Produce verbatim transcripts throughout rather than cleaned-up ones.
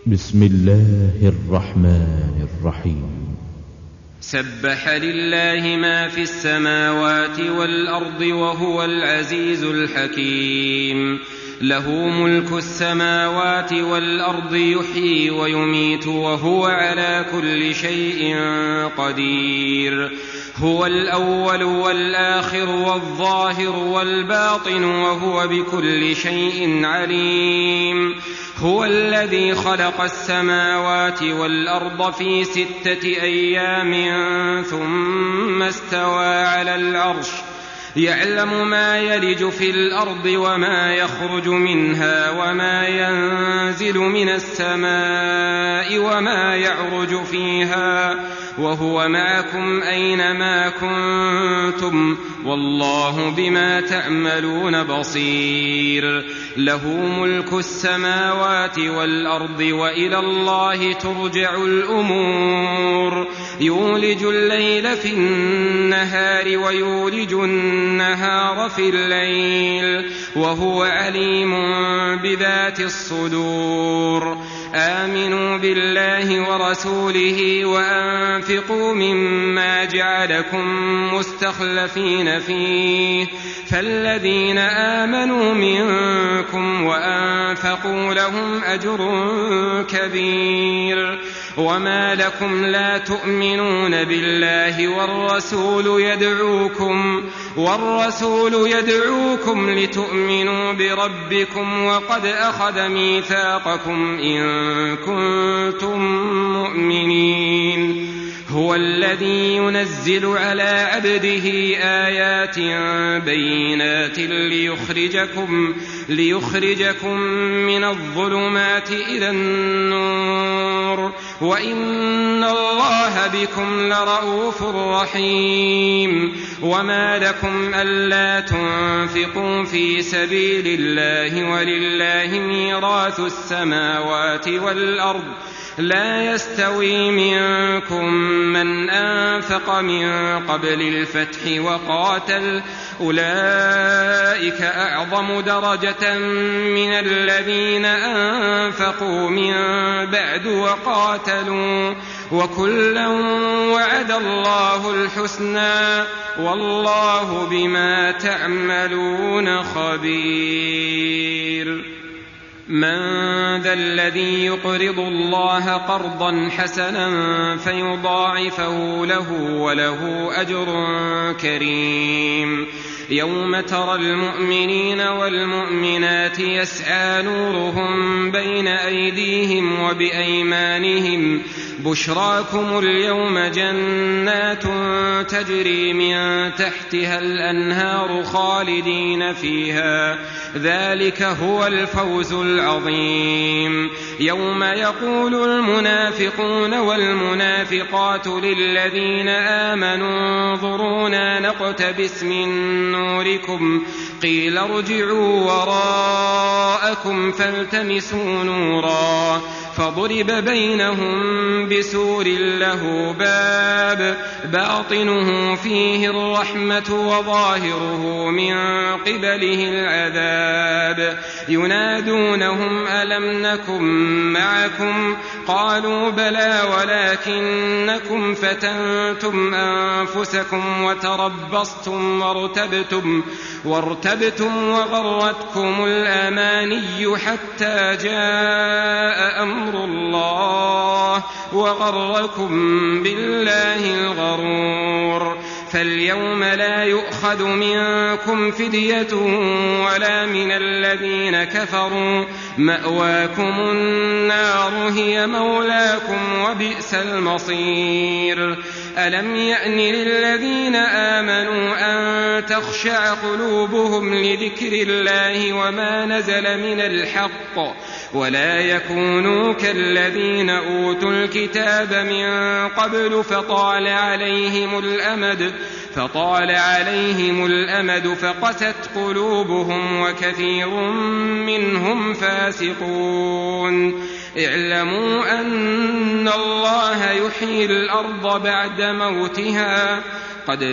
بسم الله الرحمن الرحيم. سبح لله ما في السماوات والأرض وهو العزيز الحكيم. له ملك السماوات والأرض يحيي ويميت وهو على كل شيء قدير. هو الأول والآخر والظاهر والباطن وهو بكل شيء عليم. هو الذي خلق السماوات والأرض في ستة أيام ثم استوى على العرش يعلم ما يلج في الأرض وما يخرج منها وما ينزل من السماء وما يعرج فيها وهو معكم أينما كنتم والله بما تعملون بصير. له ملك السماوات والأرض وإلى الله ترجع الأمور. يولج الليل في النهار ويولج النهار في الليل وهو عليم بذات الصدور. آمنوا بالله ورسوله وأنفقوا مما جعلكم مستخلفين فيه فالذين آمنوا منكم وأنفقوا لهم أجر كبير. وما لكم لا تؤمنون بالله والرسول يدعوكم والرسول يدعوكم لتؤمنوا بربكم وقد أخذ ميثاقكم إن كنتم مؤمنين. هو الذي ينزل على عبده آيات بينات ليخرجكم, ليخرجكم من الظلمات إلى النور وإن الله بكم لرؤوف رحيم. وما لكم ألا تنفقوا في سبيل الله ولله ميراث السماوات والأرض لا يستوي منكم من أنفق من قبل الفتح وقاتل أولئك أعظم درجة من الذين أنفقوا من بعد وقاتلوا وكلا وعد الله الحسنى والله بما تعملون خبير. من ذا الذي يقرض الله قرضا حسنا فيضاعفه له وله أجر كريم. يوم ترى المؤمنين والمؤمنات يسعى نورهم بين أيديهم وبأيمانهم بشراكم اليوم جنات تجري من تحتها الأنهار خالدين فيها ذلك هو الفوز العظيم. يوم يقول المنافقون والمنافقات للذين آمنوا انظرونا نقتبس من نوركم قيل ارجعوا وراءكم فالتمسوا نورا فضرب بينهم بسور له باب باطنه فيه الرحمة وظاهره من قبله العذاب. ينادونهم ألم نكن معكم قالوا بلى ولكنكم فتنتم أنفسكم وتربصتم وارتبتم, وارتبتم وغرتكم الأماني حتى جاء أمر الله وغركم بالله الغرور. فاليوم لا يؤخذ منكم فدية ولا من الذين كفروا مأواكم النار هي مولاكم وبئس المصير. ألم يأن للذين آمنوا أن تخشع قلوبهم لذكر الله وما نزل من الحق ولا يكونوا كالذين أوتوا الكتاب من قبل فطال عليهم الأمد فطال عليهم الأمد فقست قلوبهم وكثير منهم فاسقون. اعلموا أن الله يحيي الأرض بعد موتها قد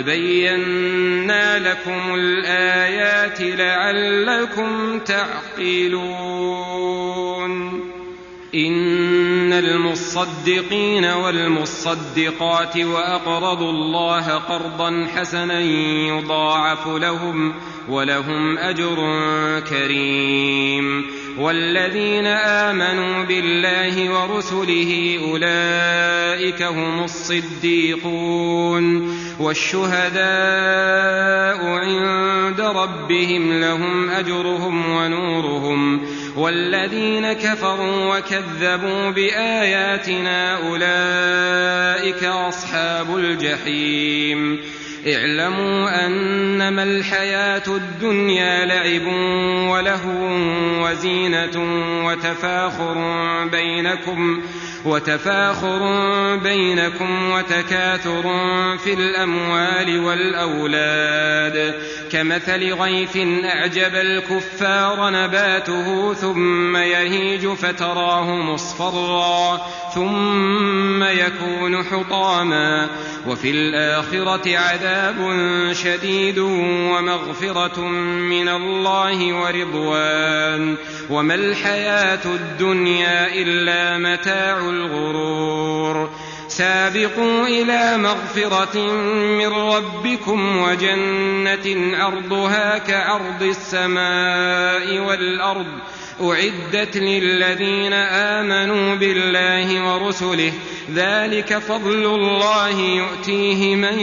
بينا لكم الآيات لعلكم تعقلون. إن المصدقين والمصدقات وأقرضوا الله قرضا حسنا يضاعف لهم ولهم أجر كريم. والذين آمنوا بالله ورسله أولئك هم الصديقون والشهداء عند ربهم لهم أجرهم ونورهم. والذين كفروا وكذبوا بآياتنا أولئك أصحاب الجحيم. اعلموا أنما الحياة الدنيا لعب ولهو وزينة وتفاخر بينكم وتفاخر بينكم وتكاثر في الأموال والأولاد كمثل غيث أعجب الكفار نباته ثم يهيج فتراه مصفرا ثم يكون حطاما وفي الآخرة عذاب شديد ومغفرة من الله ورضوان وما الحياة الدنيا إلا متاع الغرور. سابقوا إلى مغفرة من ربكم وجنة عرضها كعرض السماء والأرض أعدت للذين آمنوا بالله ورسله ذلك فضل الله يؤتيه من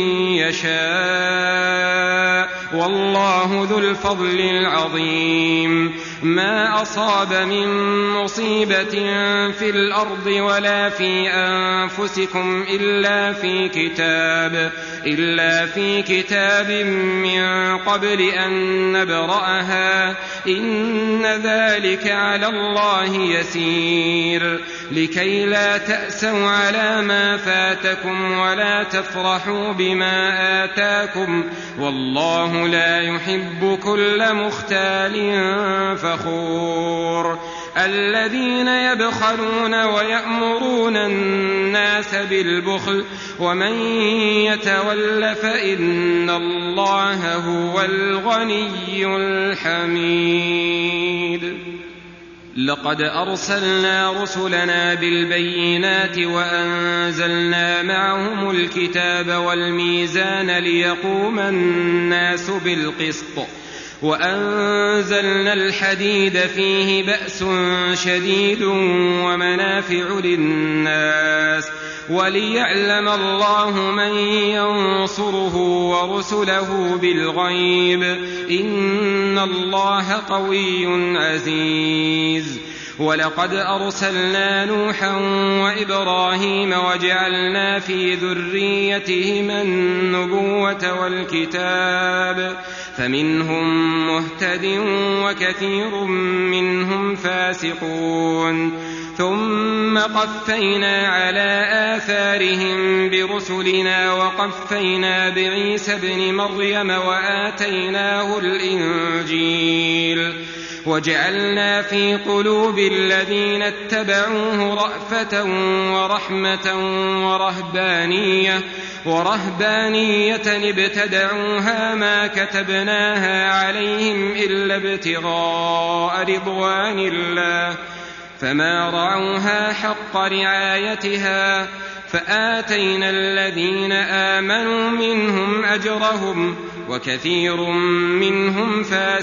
يشاء والله ذو الفضل العظيم. ما أصاب من مصيبة في الأرض ولا في أنفسكم إلا في كتاب إلا في كتاب من قبل أن نبرأها إن ذلك على الله يسير. لكي لا تأسوا على ما فاتكم ولا تفرحوا بما آتاكم والله لا يحب كل مختال فخور. الذين يبخلون ويأمرون الناس بالبخل ومن يتول فإن الله هو الغني الحميد. لقد أرسلنا رسلنا بالبينات وأنزلنا معهم الكتاب والميزان ليقوم الناس بالقسط وأنزلنا الحديد فيه بأس شديد ومنافع للناس وليعلم الله من ينصره ورسله بالغيب إن الله قوي عزيز. ولقد أرسلنا نوحا وإبراهيم وجعلنا في ذريتهما النبوة والكتاب فمنهم مهتد وكثير منهم فاسقون. ثم قفينا على آثارهم برسلنا وقفينا بعيسى ابن مريم وآتيناه الإنجيل وجعلنا في قلوب الذين اتبعوه رأفة ورحمة ورهبانية ورهبانية ابتدعوها ما كتبناها عليهم إلا ابتغاء رضوان الله فما رعوها حق رعايتها فآتينا الذين آمنوا منهم أجرهم وكثير منهم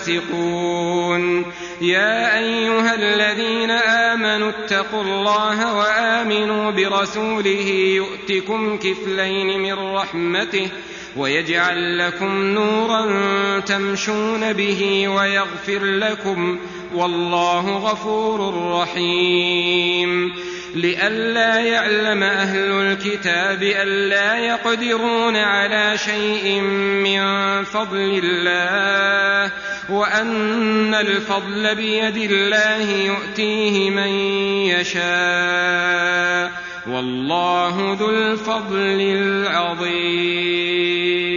فاسقون. يا أيها الذين آمنوا اتقوا الله وآمنوا برسوله يؤتكم كفلين من رحمته ويجعل لكم نورا تمشون به ويغفر لكم والله غفور رحيم. لئلا يعلم أهل الكتاب ألا يقدرون على شيء من فضل الله وأن الفضل بيد الله يؤتيه من يشاء والله ذو الفضل العظيم.